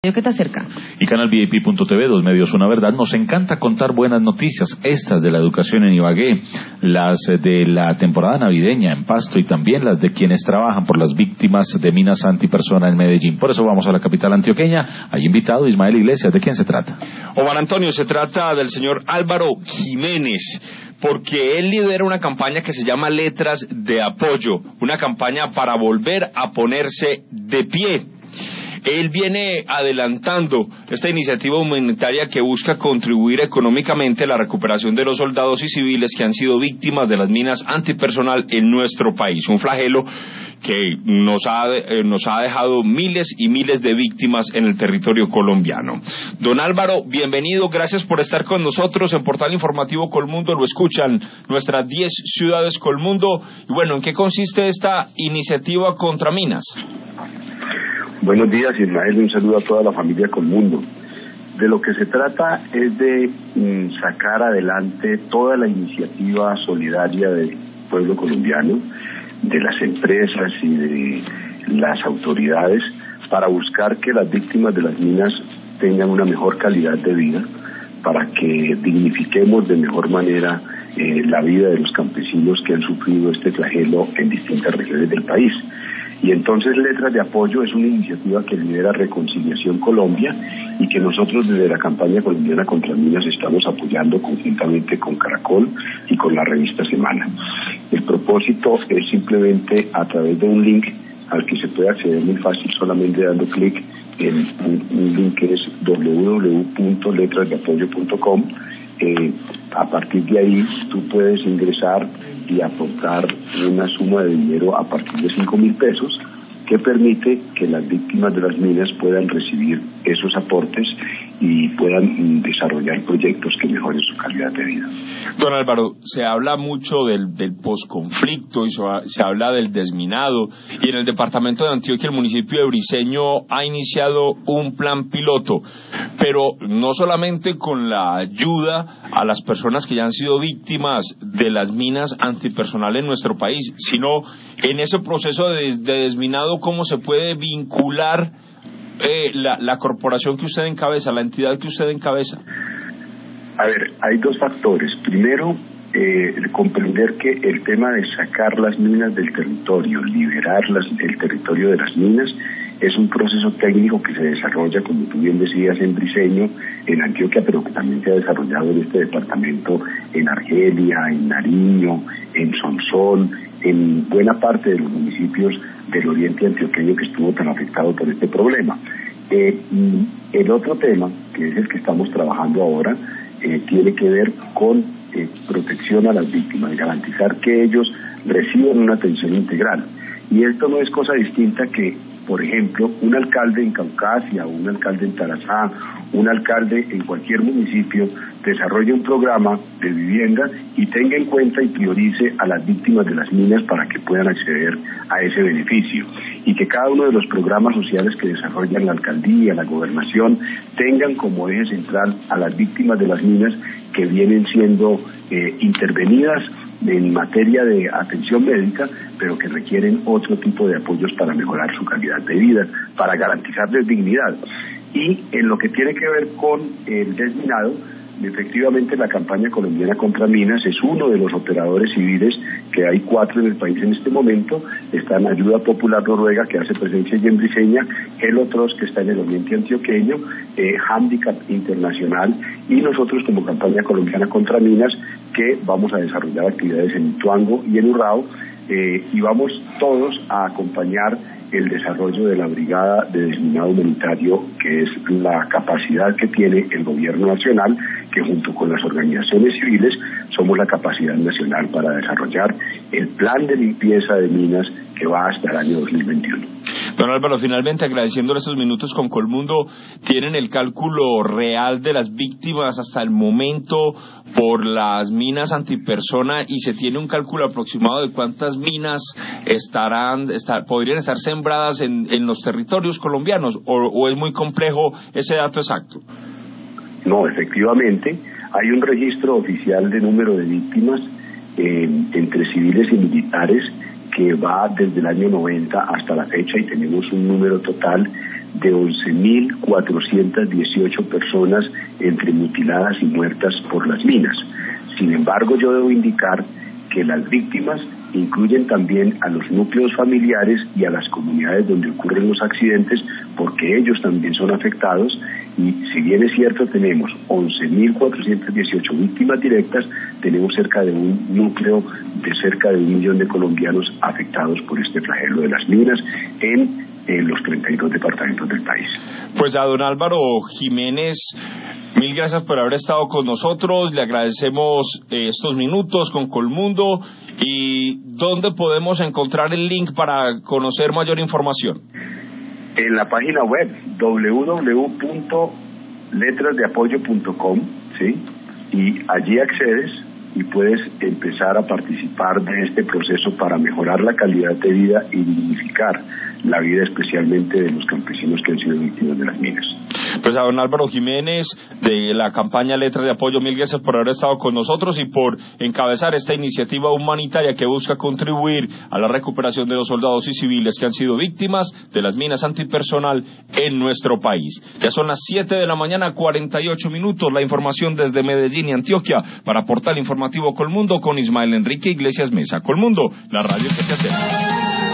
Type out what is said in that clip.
Que te acerca. Y Canal VIP.tv, dos medios, una verdad. Nos encanta contar buenas noticias, estas de la educación en Ibagué, las de la temporada navideña en Pasto y también las de quienes trabajan por las víctimas de minas antipersona en Medellín. Por eso vamos a la capital antioqueña. Hay invitado Ismael Iglesias. ¿De quién se trata? Omar Antonio, se trata del señor Álvaro Jiménez, porque él lidera una campaña que se llama Letras de Apoyo, una campaña para volver a ponerse de pie. Él viene adelantando esta iniciativa humanitaria que busca contribuir económicamente a la recuperación de los soldados y civiles que han sido víctimas de las minas antipersonal en nuestro país, un flagelo que nos ha dejado miles y miles de víctimas en el territorio colombiano. Don Álvaro, bienvenido, gracias por estar con nosotros en Portal Informativo Colmundo. Lo escuchan nuestras 10 ciudades Colmundo. Y bueno, ¿en qué consiste esta iniciativa contra minas? Buenos días, Ismael, un saludo a toda la familia Colmundo. De lo que se trata es de sacar adelante toda la iniciativa solidaria del pueblo colombiano, de las empresas y de las autoridades, para buscar que las víctimas de las minas tengan una mejor calidad de vida, para que dignifiquemos de mejor manera la vida de los campesinos que han sufrido este flagelo en distintas regiones del país. Y entonces Letras de Apoyo es una iniciativa que lidera Reconciliación Colombia y que nosotros desde la campaña colombiana contra minas estamos apoyando conjuntamente con Caracol y con la revista Semana. El propósito es simplemente a través de un link al que se puede acceder muy fácil solamente dando clic en un link que es www.letrasdeapoyo.com. A partir de ahí tú puedes ingresar y aportar una suma de dinero a partir de 5.000 pesos que permite que las víctimas de las minas puedan recibir esos aportes y puedan desarrollar proyectos que mejoren su calidad de vida. Don Álvaro, se habla mucho del posconflicto y se habla del desminado, y en el departamento de Antioquia el municipio de Briceño ha iniciado un plan piloto, pero no solamente con la ayuda a las personas que ya han sido víctimas de las minas antipersonal en nuestro país, sino en ese proceso de desminado, cómo se puede vincular la corporación que usted encabeza, la entidad que usted encabeza. A ver, hay dos factores. Primero, comprender que el tema de sacar las minas del territorio, liberar el territorio de las minas, es un proceso técnico que se desarrolla, como tú bien decías, en Briceño, en Antioquia, pero que también se ha desarrollado en este departamento, en Argelia, en Nariño, en Sonsón, en buena parte de los municipios del oriente antioqueño que estuvo tan afectado por este problema. El otro tema, que es el que estamos trabajando ahora, tiene que ver con protección a las víctimas, garantizar que ellos reciban una atención integral. Y esto no es cosa distinta que, por ejemplo, un alcalde en Caucasia, un alcalde en Tarazá, un alcalde en cualquier municipio desarrolle un programa de vivienda y tenga en cuenta y priorice a las víctimas de las minas para que puedan acceder a ese beneficio. Y que cada uno de los programas sociales que desarrollan la alcaldía, la gobernación, tengan como eje central a las víctimas de las minas que vienen siendo intervenidas en materia de atención médica, pero que requieren otro tipo de apoyos para mejorar su calidad de vida, para garantizarles dignidad. Y en lo que tiene que ver con el desminado, efectivamente la campaña colombiana contra minas es uno de los operadores civiles, que hay 4 en el país en este momento. Están Ayuda Popular Noruega, que hace presencia allí en Briceña, Helotros, que está en el oriente antioqueño, Handicap Internacional, y nosotros como campaña colombiana contra minas, que vamos a desarrollar actividades en Ituango y en Urrao, y vamos todos a acompañar el desarrollo de la Brigada de Desminado Humanitario, que es la capacidad que tiene el gobierno nacional, que junto con las organizaciones civiles somos la capacidad nacional para desarrollar el plan de limpieza de minas que va hasta el año 2021. Don Álvaro, finalmente agradeciéndole estos minutos con Colmundo, ¿tienen el cálculo real de las víctimas hasta el momento por las minas antipersona y se tiene un cálculo aproximado de cuántas minas podrían estar sembradas en los territorios colombianos, o es muy complejo ese dato exacto? No, efectivamente, hay un registro oficial de número de víctimas entre civiles y militares que va desde el año 90 hasta la fecha, y tenemos un número total de 11.418 personas entre mutiladas y muertas por las minas. Sin embargo, yo debo indicar que las víctimas incluyen también a los núcleos familiares y a las comunidades donde ocurren los accidentes, porque ellos también son afectados, y si bien es cierto tenemos 11.418 víctimas directas, tenemos cerca de un núcleo de cerca de 1 millón de colombianos afectados por este flagelo de las minas en los 32 departamentos del país. Pues a don Álvaro Jiménez, mil gracias por haber estado con nosotros, le agradecemos estos minutos con Colmundo. ¿Y dónde podemos encontrar el link para conocer mayor información? En la página web www.letrasdeapoyo.com, ¿sí? Y allí accedes y puedes empezar a participar de este proceso para mejorar la calidad de vida y dignificar la vida especialmente de los campesinos que han sido víctimas de las minas. Pues a don Álvaro Jiménez de la campaña Letras de Apoyo, mil gracias por haber estado con nosotros y por encabezar esta iniciativa humanitaria que busca contribuir a la recuperación de los soldados y civiles que han sido víctimas de las minas antipersonal en nuestro país. Ya son las 7 de la mañana, 48 minutos, la información desde Medellín y Antioquia para Portal Informativo Colmundo con Ismael Enrique Iglesias Mesa. Colmundo, la radio que se hace.